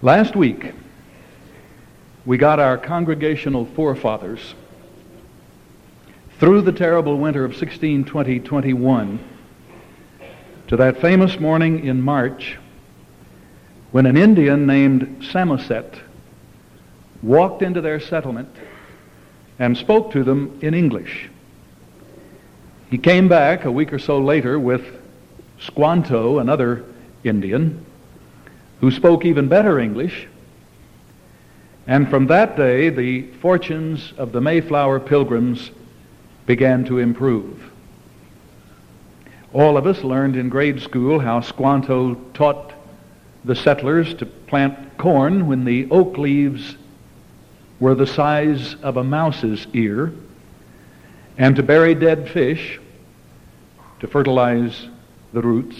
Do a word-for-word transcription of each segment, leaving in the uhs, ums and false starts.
Last week, we got our congregational forefathers through the terrible winter of sixteen twenty twenty-one to that famous morning in March when an Indian named Samoset walked into their settlement and spoke to them in English. He came back a week or so later with Squanto, another Indian, who spoke even better English. And from that day, the fortunes of the Mayflower Pilgrims began to improve. All of us learned in grade school how Squanto taught the settlers to plant corn when the oak leaves were the size of a mouse's ear, and to bury dead fish to fertilize the roots.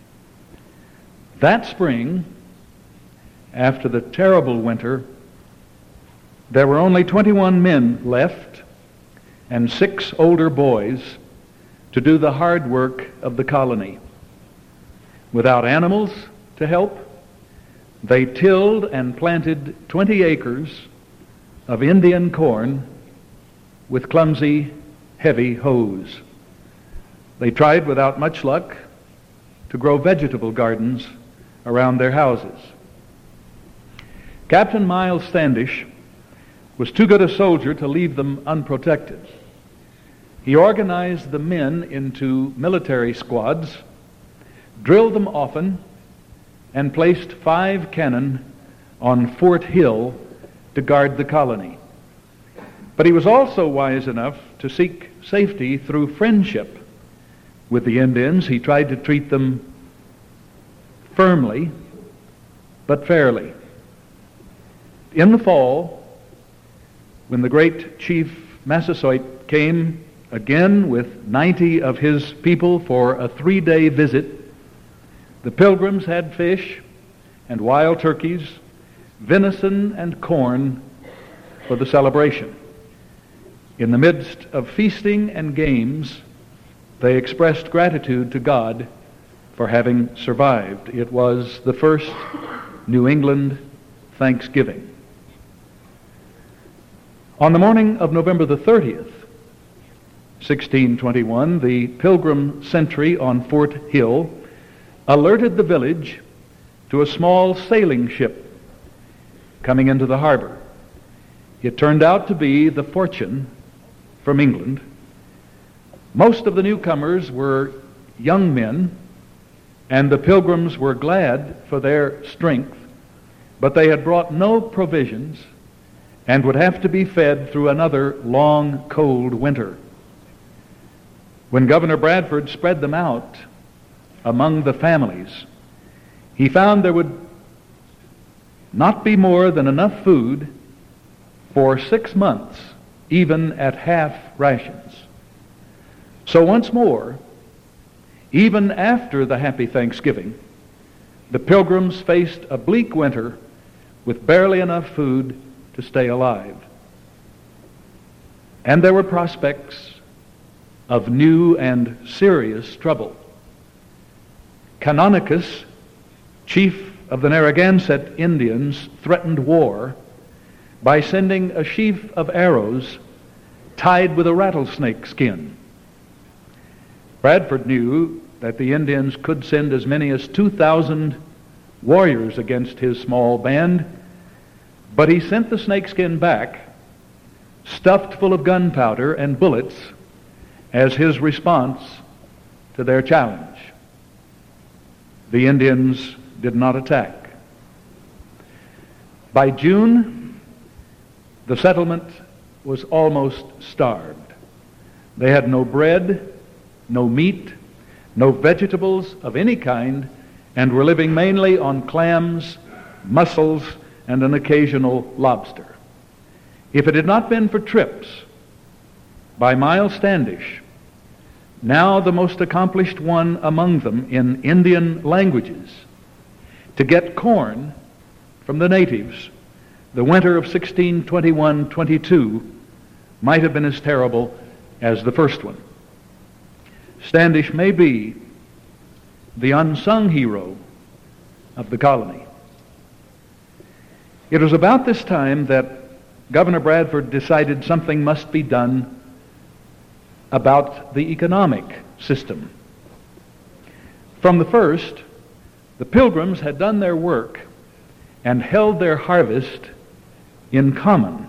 That spring, after the terrible winter, there were only twenty-one men left and six older boys to do the hard work of the colony. Without animals to help, they tilled and planted twenty acres of Indian corn with clumsy, heavy hoes. They tried without much luck to grow vegetable gardens around their houses. Captain Miles Standish was too good a soldier to leave them unprotected. He organized the men into military squads, drilled them often, and placed five cannon on Fort Hill to guard the colony. But he was also wise enough to seek safety through friendship with the Indians. He tried to treat them firmly, but fairly. In the fall, when the great chief Massasoit came again with ninety of his people for a three-day visit, the Pilgrims had fish and wild turkeys, venison and corn for the celebration. In the midst of feasting and games, they expressed gratitude to God for having survived. It was the first New England Thanksgiving. On the morning of November the thirtieth, sixteen twenty-one, the Pilgrim sentry on Fort Hill alerted the village to a small sailing ship coming into the harbor. It turned out to be the Fortune from England. Most of the newcomers were young men, and the Pilgrims were glad for their strength, but they had brought no provisions and would have to be fed through another long, cold winter. When Governor Bradford spread them out among the families, he found there would not be more than enough food for six months, even at half rations. So once more, even after the happy Thanksgiving, the Pilgrims faced a bleak winter with barely enough food to stay alive. And there were prospects of new and serious trouble. Canonicus, chief of the Narragansett Indians, threatened war by sending a sheaf of arrows tied with a rattlesnake skin. Bradford knew that the Indians could send as many as two thousand warriors against his small band, but he sent the snakeskin back, stuffed full of gunpowder and bullets, as his response to their challenge. The Indians did not attack. By June, the settlement was almost starved. They had no bread, no meat, no vegetables of any kind, and were living mainly on clams, mussels, and an occasional lobster. If it had not been for trips by Miles Standish, now the most accomplished one among them in Indian languages, to get corn from the natives, the winter of sixteen twenty-one twenty-two might have been as terrible as the first one. Standish may be the unsung hero of the colony. It was about this time that Governor Bradford decided something must be done about the economic system. From the first, the Pilgrims had done their work and held their harvest in common.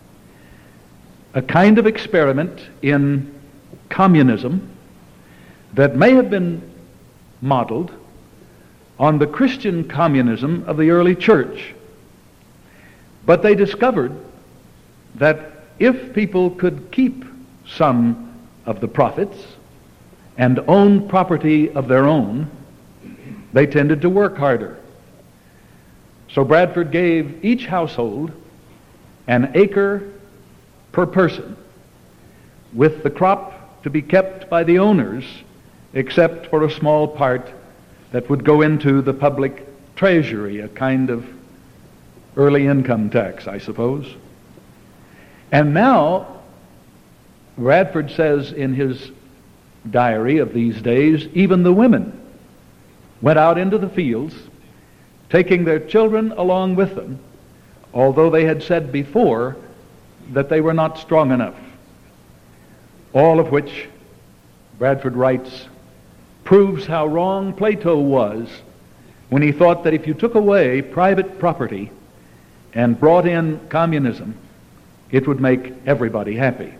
A kind of experiment in communism that may have been modeled on the Christian communism of the early church. But they discovered that if people could keep some of the profits and own property of their own, they tended to work harder. So Bradford gave each household an acre per person, with the crop to be kept by the owners, except for a small part that would go into the public treasury, a kind of early income tax, I suppose. And now, Bradford says in his diary of these days, even the women went out into the fields, taking their children along with them, although they had said before that they were not strong enough. All of which, Bradford writes, proves how wrong Plato was when he thought that if you took away private property and brought in communism, it would make everybody happy.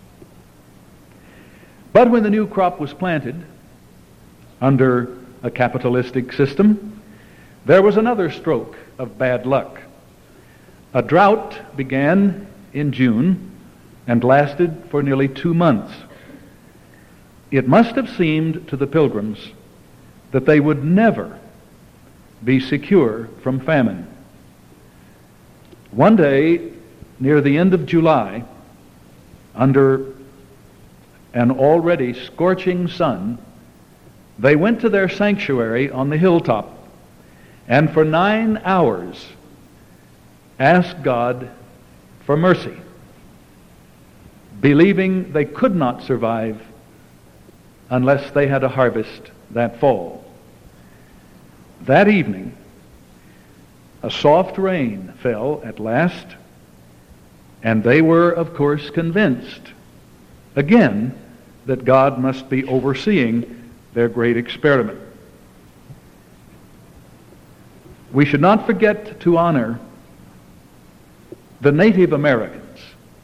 But when the new crop was planted under a capitalistic system, there was another stroke of bad luck. A drought began in June and lasted for nearly two months. It must have seemed to the Pilgrims that they would never be secure from famine. One day, near the end of July, under an already scorching sun, they went to their sanctuary on the hilltop and for nine hours asked God for mercy, believing they could not survive unless they had a harvest that fall. That evening, a soft rain fell at last, and they were, of course, convinced again that God must be overseeing their great experiment. We should not forget to honor the Native Americans,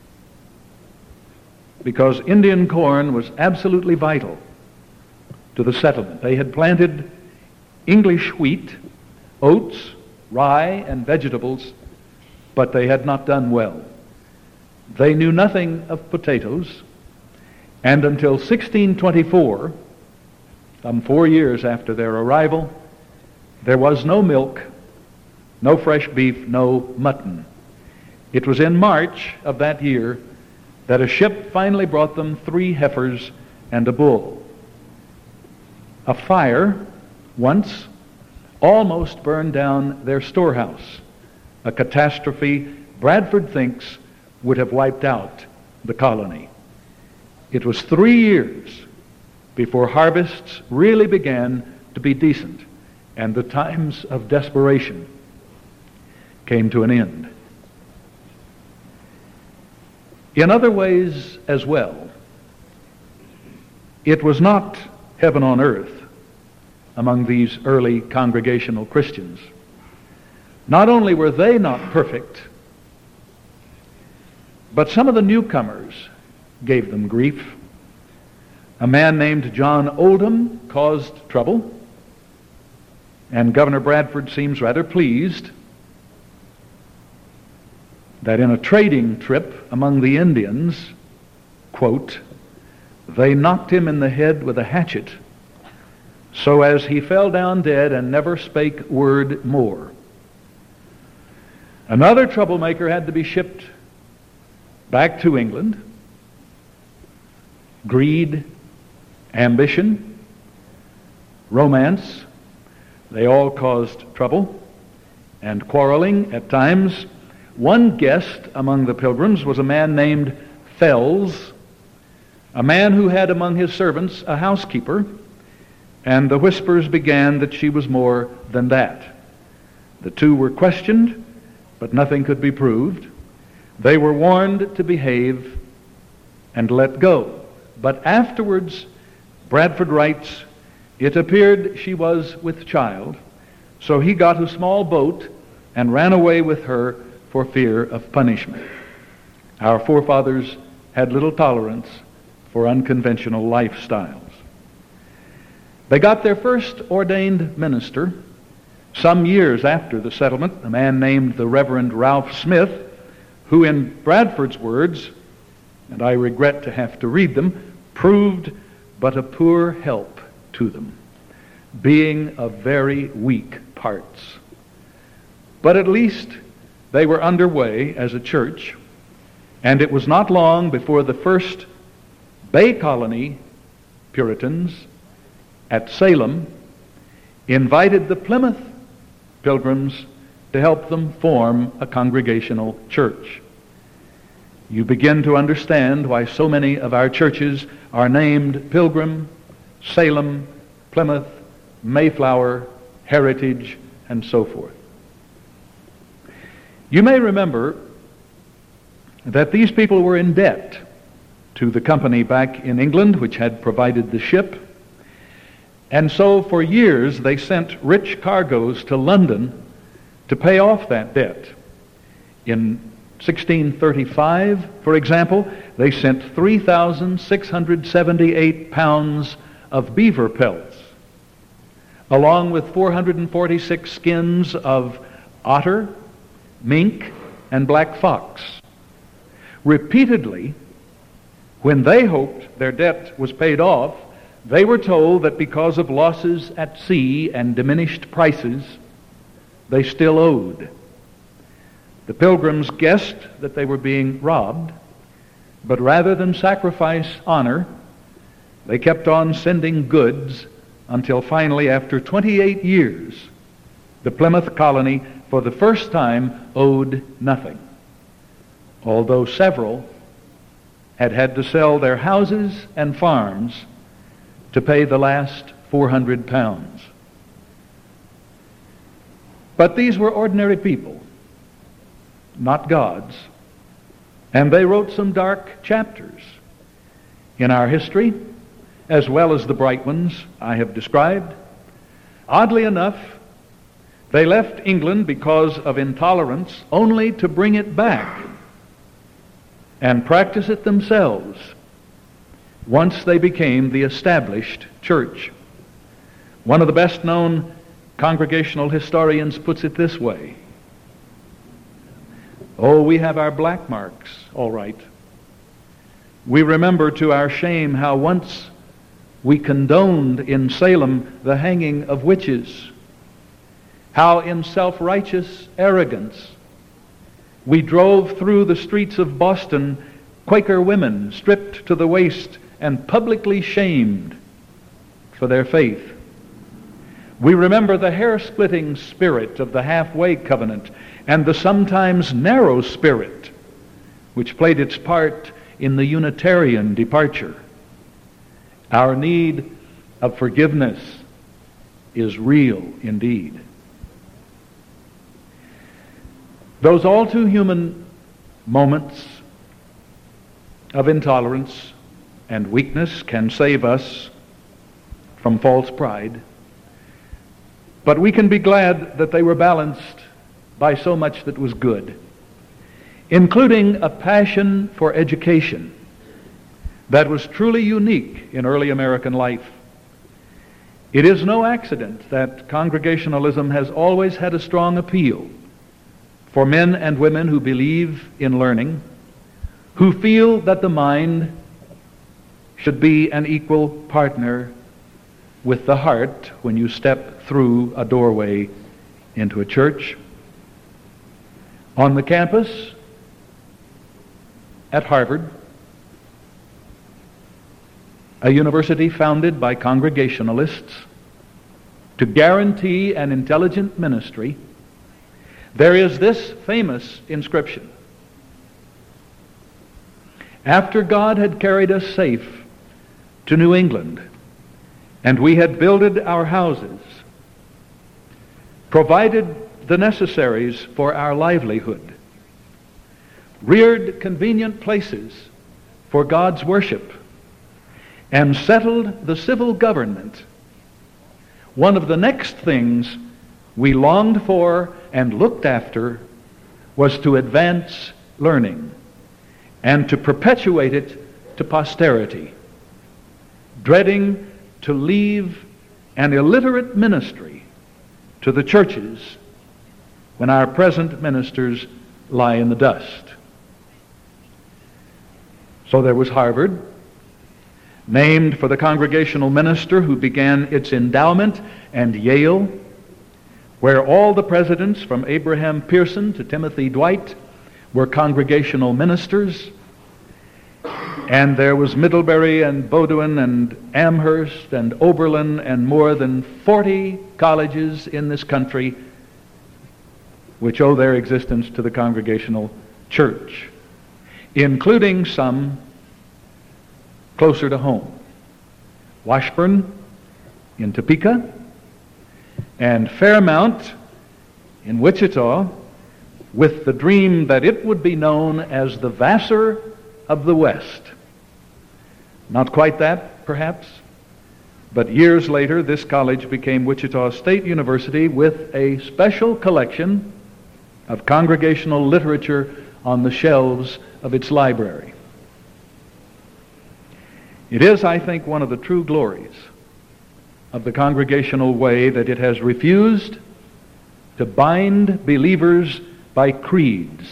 because Indian corn was absolutely vital to the settlement. They had planted English wheat, oats, rye, and vegetables, but they had not done well. They knew nothing of potatoes, and until sixteen twenty-four, some four years after their arrival, there was no milk, no fresh beef, no mutton. It was in March of that year that a ship finally brought them three heifers and a bull. A fire once almost burned down their storehouse, a catastrophe Bradford thinks would have wiped out the colony. It was three years before harvests really began to be decent, and the times of desperation came to an end. In other ways as well, it was not heaven on earth among these early congregational Christians. Not only were they not perfect, but some of the newcomers gave them grief. A man named John Oldham caused trouble, and Governor Bradford seems rather pleased that in a trading trip among the Indians, quote, they knocked him in the head with a hatchet, so as he fell down dead and never spake word more. Another troublemaker had to be shipped back to England. Greed, ambition, romance, they all caused trouble and quarreling at times. One guest among the Pilgrims was a man named Fells, a man who had among his servants a housekeeper, and the whispers began that she was more than that. The two were questioned, but nothing could be proved. They were warned to behave and let go. But afterwards, Bradford writes, it appeared she was with child, so he got a small boat and ran away with her for fear of punishment. Our forefathers had little tolerance for unconventional lifestyles. They got their first ordained minister some years after the settlement, a man named the Reverend Ralph Smith, who in Bradford's words, and I regret to have to read them, proved but a poor help to them, being of very weak parts. But at least they were underway as a church, and it was not long before the first Bay Colony Puritans at Salem invited the Plymouth Pilgrims to help them form a congregational church. You begin to understand why so many of our churches are named Pilgrim, Salem, Plymouth, Mayflower, Heritage, and so forth. You may remember that these people were in debt to the company back in England, which had provided the ship. And so for years they sent rich cargoes to London to pay off that debt. In sixteen thirty-five, for example, they sent three thousand six hundred seventy-eight pounds of beaver pelts, along with four hundred forty-six skins of otter, mink, and black fox. Repeatedly, when they hoped their debt was paid off, they were told that because of losses at sea and diminished prices, they still owed. The Pilgrims guessed that they were being robbed, but rather than sacrifice honor, they kept on sending goods until finally, after twenty-eight years, the Plymouth colony for the first time owed nothing, although several had had to sell their houses and farms to pay the last four hundred pounds. But these were ordinary people, not gods, and they wrote some dark chapters in our history, as well as the bright ones I have described. Oddly enough, they left England because of intolerance, only to bring it back and practice it themselves once they became the established church. One of the best-known congregational historians puts it this way: oh, we have our black marks, all right. We remember to our shame how once we condoned in Salem the hanging of witches, how in self-righteous arrogance we drove through the streets of Boston Quaker women stripped to the waist and publicly shamed for their faith. We remember the hair-splitting spirit of the halfway covenant and the sometimes narrow spirit which played its part in the Unitarian departure. Our need of forgiveness is real indeed. Those all too human moments of intolerance and weakness can save us from false pride, but we can be glad that they were balanced by so much that was good, including a passion for education that was truly unique in early American life. It is no accident that Congregationalism has always had a strong appeal for men and women who believe in learning, who feel that the mind should be an equal partner with the heart when you step through a doorway into a church. On the campus at Harvard, a university founded by Congregationalists to guarantee an intelligent ministry, there is this famous inscription: after God had carried us safe to New England, and we had builded our houses, provided the necessaries for our livelihood, reared convenient places for God's worship, and settled the civil government, one of the next things we longed for and looked after was to advance learning and to perpetuate it to posterity, dreading to leave an illiterate ministry to the churches when our present ministers lie in the dust. So there was Harvard, named for the congregational minister who began its endowment, and Yale, where all the presidents from Abraham Pearson to Timothy Dwight were congregational ministers. And there was Middlebury and Bowdoin and Amherst and Oberlin and more than forty colleges in this country which owe their existence to the Congregational Church, including some closer to home. Washburn in Topeka and Fairmount in Wichita, with the dream that it would be known as the Vassar of the West. Not quite that, perhaps, but years later this college became Wichita State University with a special collection of congregational literature on the shelves of its library. It is, I think, one of the true glories of the Congregational way that it has refused to bind believers by creeds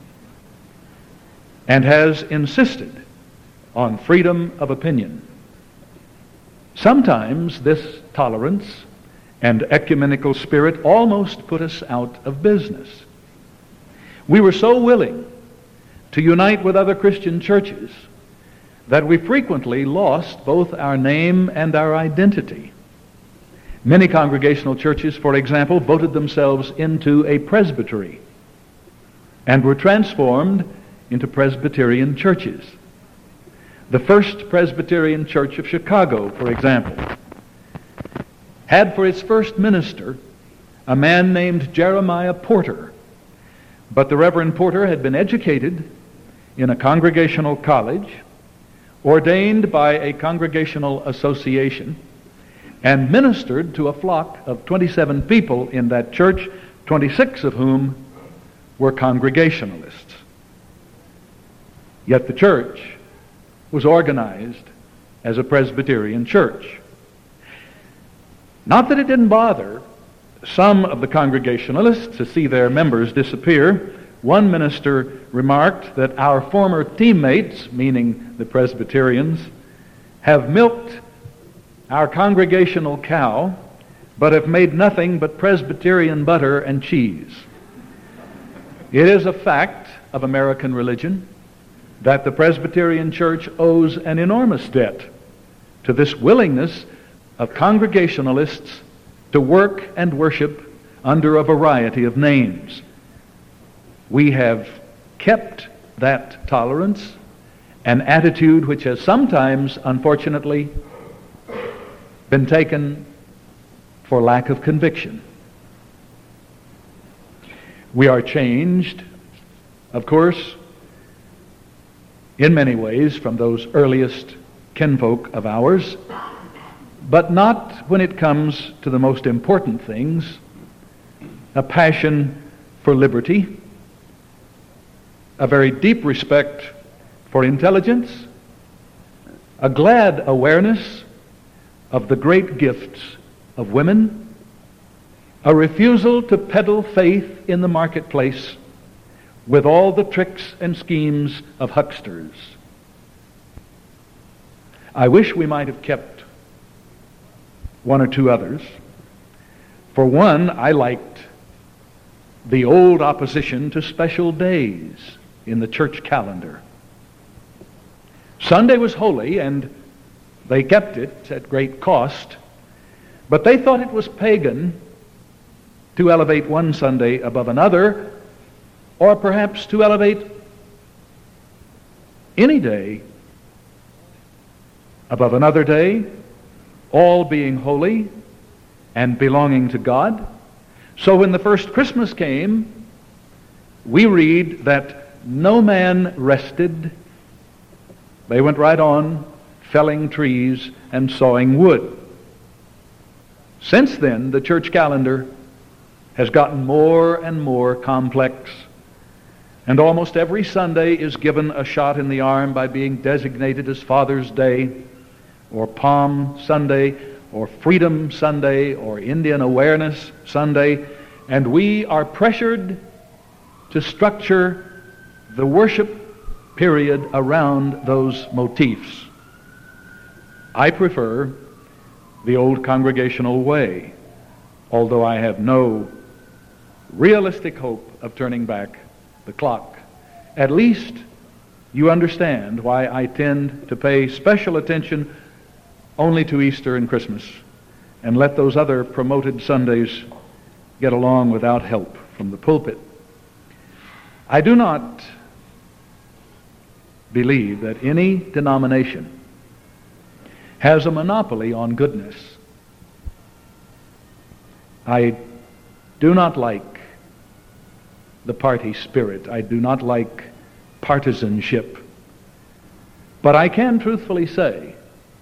and has insisted on freedom of opinion. Sometimes this tolerance and ecumenical spirit almost put us out of business. We were so willing to unite with other Christian churches that we frequently lost both our name and our identity. Many congregational churches, for example, voted themselves into a presbytery and were transformed into Presbyterian churches. The First Presbyterian Church of Chicago, for example, had for its first minister a man named Jeremiah Porter, but the Reverend Porter had been educated in a congregational college, ordained by a congregational association, and ministered to a flock of twenty-seven people in that church, twenty-six of whom were Congregationalists. Yet the church was organized as a Presbyterian church. Not that it didn't bother some of the Congregationalists to see their members disappear. One minister remarked that our former teammates, meaning the Presbyterians, have milked our congregational cow, but have made nothing but Presbyterian butter and cheese. It is a fact of American religion that the Presbyterian Church owes an enormous debt to this willingness of Congregationalists to work and worship under a variety of names. We have kept that tolerance, an attitude which has sometimes, unfortunately, been taken for lack of conviction. We are changed, of course, in many ways from those earliest kinfolk of ours, but not when it comes to the most important things: a passion for liberty, a very deep respect for intelligence, a glad awareness of the great gifts of women, a refusal to peddle faith in the marketplace with all the tricks and schemes of hucksters. I wish we might have kept one or two others. For one, I liked the old opposition to special days in the church calendar. Sunday was holy, and they kept it at great cost, but they thought it was pagan to elevate one Sunday above another, or perhaps to elevate any day above another day, all being holy and belonging to God. So when the first Christmas came, we read that no man rested. They went right on felling trees and sawing wood. Since then, the church calendar has gotten more and more complex, and almost every Sunday is given a shot in the arm by being designated as Father's Day, or Palm Sunday, or Freedom Sunday, or Indian Awareness Sunday, and we are pressured to structure the worship period around those motifs. I prefer the old congregational way, although I have no realistic hope of turning back the clock. At least you understand why I tend to pay special attention only to Easter and Christmas, and let those other promoted Sundays get along without help from the pulpit. I do not believe that any denomination has a monopoly on goodness. I do not like the party spirit. I do not like partisanship. But I can truthfully say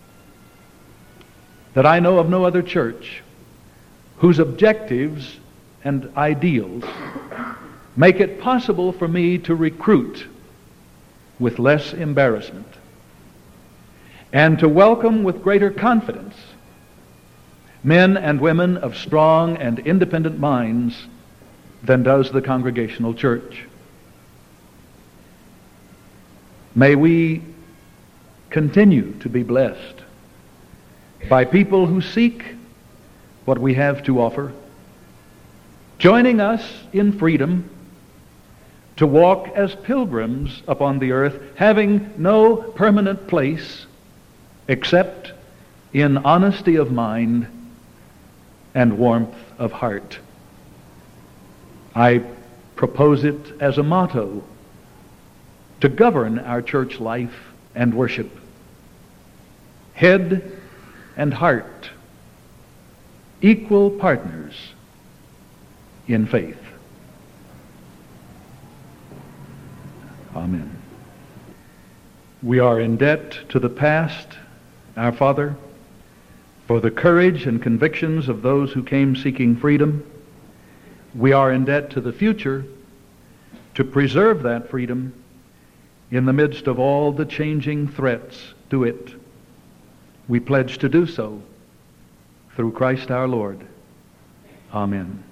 that I know of no other church whose objectives and ideals make it possible for me to recruit with less embarrassment and to welcome with greater confidence men and women of strong and independent minds than does the Congregational Church. May we continue to be blessed by people who seek what we have to offer, joining us in freedom to walk as pilgrims upon the earth, having no permanent place except in honesty of mind and warmth of heart. I propose it as a motto to govern our church life and worship. Head and heart, equal partners in faith. Amen. We are in debt to the past, our Father, for the courage and convictions of those who came seeking freedom. We are in debt to the future to preserve that freedom in the midst of all the changing threats to it. We pledge to do so through Christ our Lord. Amen.